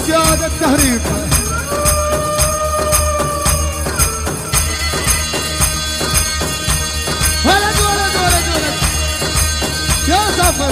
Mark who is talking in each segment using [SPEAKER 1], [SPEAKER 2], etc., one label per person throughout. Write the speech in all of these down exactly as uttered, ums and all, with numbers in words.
[SPEAKER 1] سجاد التهريب. ولد ولد ولد ولد يا سافر.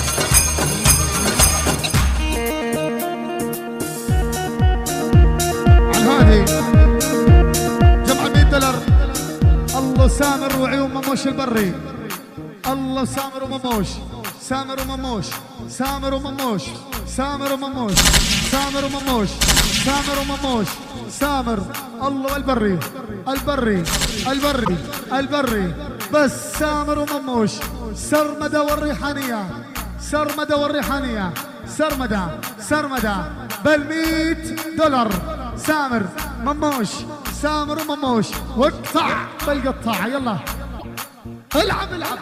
[SPEAKER 1] عالهادي جمع مية دولار. الله سامر وعيون مموش البري. الله سامر ومموش سامر ومموش سامر ومموش سامر ومموش سامر ومموش سامر ومموش سامر. الله البري البري البري البري بس سامر ومموش. سرمدة والريحانية سرمدة والريحانية سرمدة سرمدة بالمية دولار. سامر مموش سامر ومموش واقطع بالقطاعة. يلا العب العب.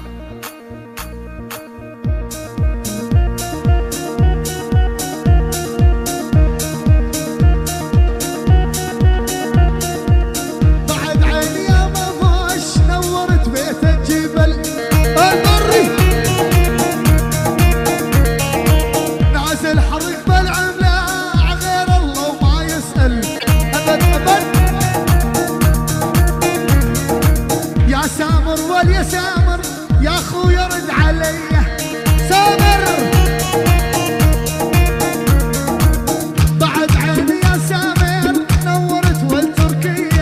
[SPEAKER 1] بعد عيني يا مموش نورت بيت الجبل البري. نازل حريق بالعملاع غير الله وما يسأل أبد أبد. يا سامر واليا سامر يا خويا رد علي سامر. بعد عيني يا سامر نورت والتركية.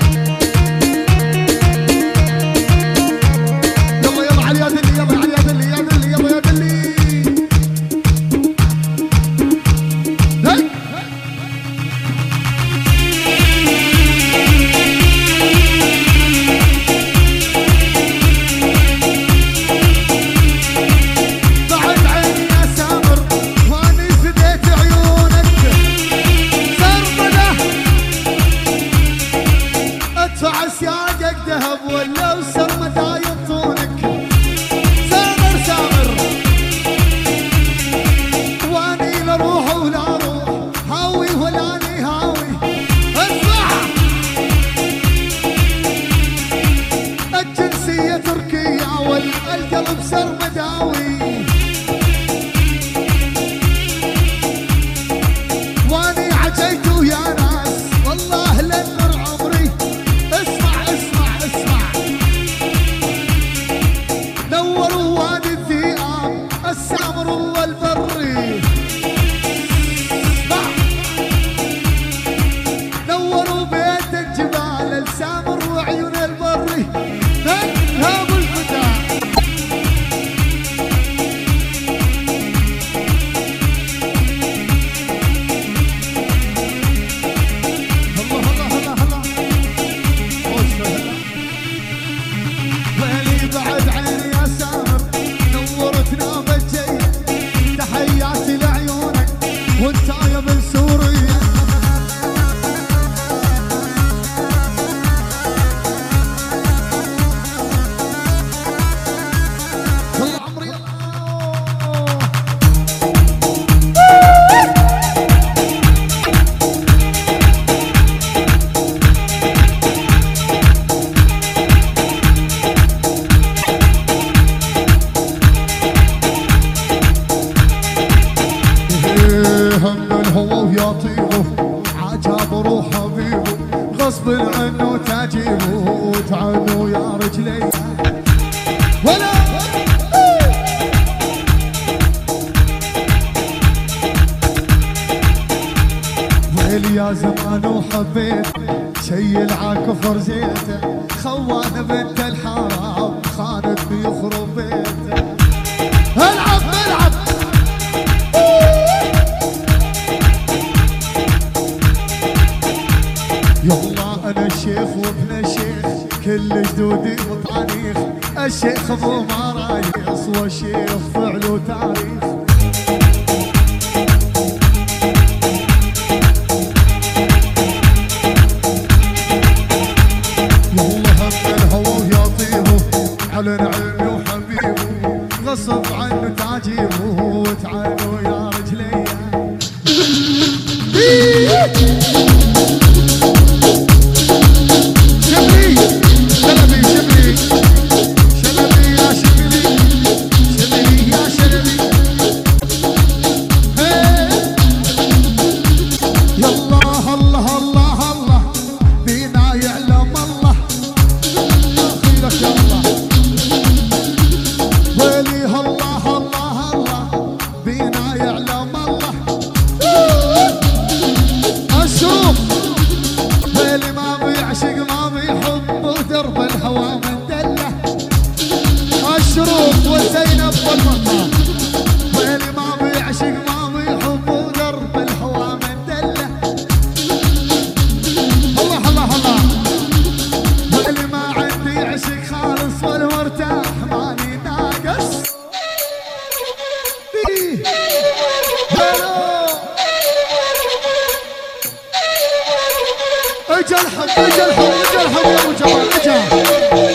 [SPEAKER 1] يلا يلا علي يا دلي يلا علي يا دلي يا دلي يلا يا دلي. هي غصب عنه تعجبه وتعنه يا رجلي ولا ويلي يا زمان وحبيت شي العاكفر زيته خوان بنت الحرام خانتني يخرب بيته. العب العب يلا انا الشيخ وابن الشيخ كل جدودي وطريخ. الشيخ ابو مرايص والشيخ فعله تاريخ. يلا هم الهوى يطيبه على نعيمي وحبيبه غصب عنه تعجيبه وتعانوا يا رجلي. اجا الحب اجا الحب اجا الحب يا ابو جمال اجا.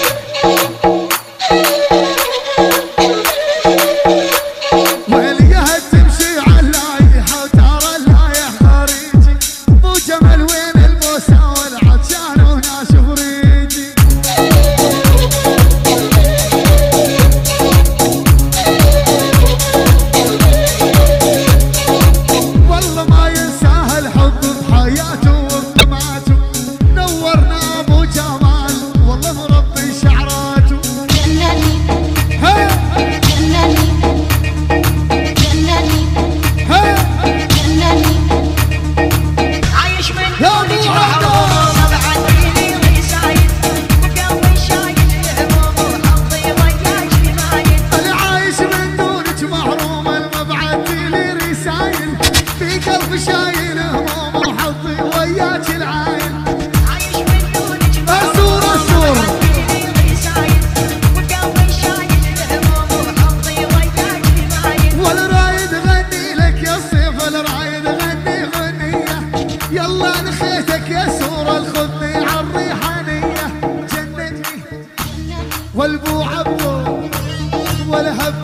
[SPEAKER 1] والبو عبدو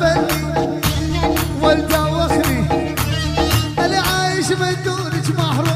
[SPEAKER 1] والهبلي والداوخني اللي عايش من دونك محروم